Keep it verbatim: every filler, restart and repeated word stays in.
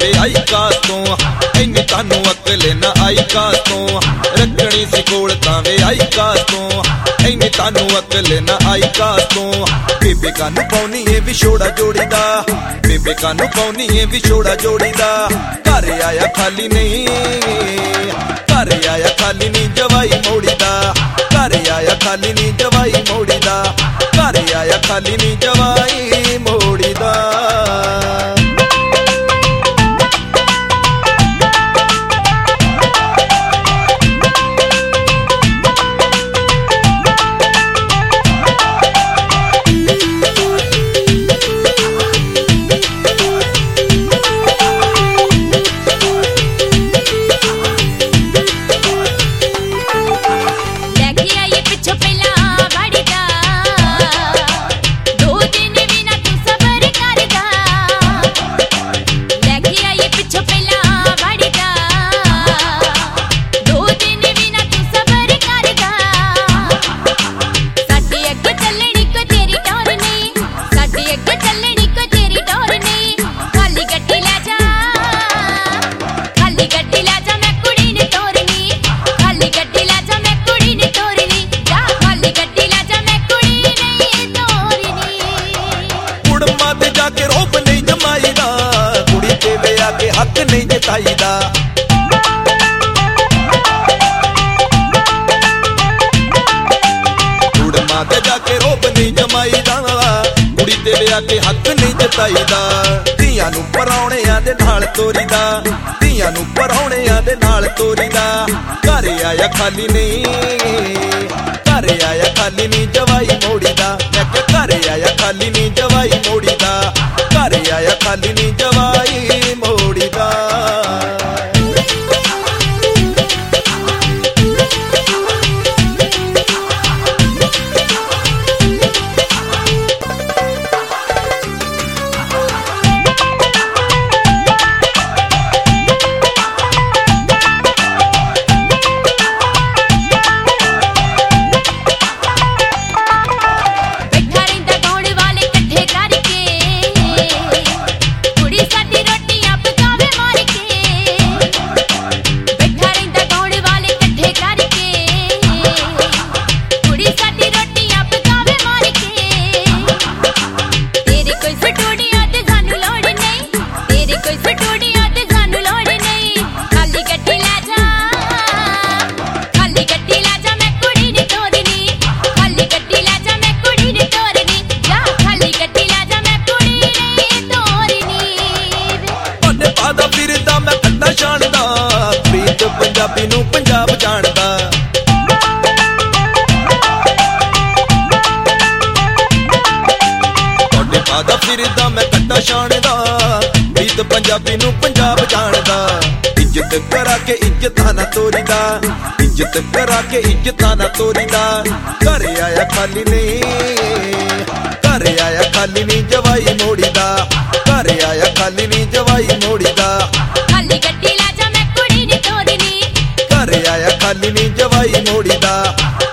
वे आई कास तो इन्नी तानू अकल ना आई कास तो रखनी सी कोल तां वे आई कास तो इन्नी तानू अकल ना आई कास तो बेबे कानू पाउनी ए विछोड़ा जोड़ी दा बेबे कानू पाउनी ए विछोड़ा जोड़ी दा घर आया खाली नहीं घर आया खाली नहीं जवाई मोड़ी दा घर आया खाली नहीं जवाई मोड़ी दा घर आया खाली नहीं जवाई मोड़ी दा हक नहीं जताईदा कुड़मा ते जाके रोब नहीं जमाईदा कुड़ी ते विआह के हक नहीं जताईदा धीआं नूं परौणियां दे नाल तोरीदा धीआं नूं परौणियां दे नाल तोरीदा घर आया खाली नहीं घर आया खाली नहीं जवाई मोड़ीदा मैं क्या घर आया खाली नहीं जवाई मोड़ीदा घर आया खाली नहीं जवाई मोड़ीदा पंजाबी नूं पंजाब जानदा तुहाडे पादा फिरदा मैं कट्टा छाणदा प्रीत पंजाबी नूं पंजाब जानदा इज्जत करा के इज्जतां ना तोरीदा इज्जत करा के इज्जतां ना तोरीदा घर आया खाली नहीं घर आया खाली नहीं जवाई मोड़ीदा घर आया खाली नहीं जवाई मोड़ीदा खाली गड्डी ला जा मैं कुड़ी नी तोरनी घर आया खाली नहीं जवाई मोड़ीदा।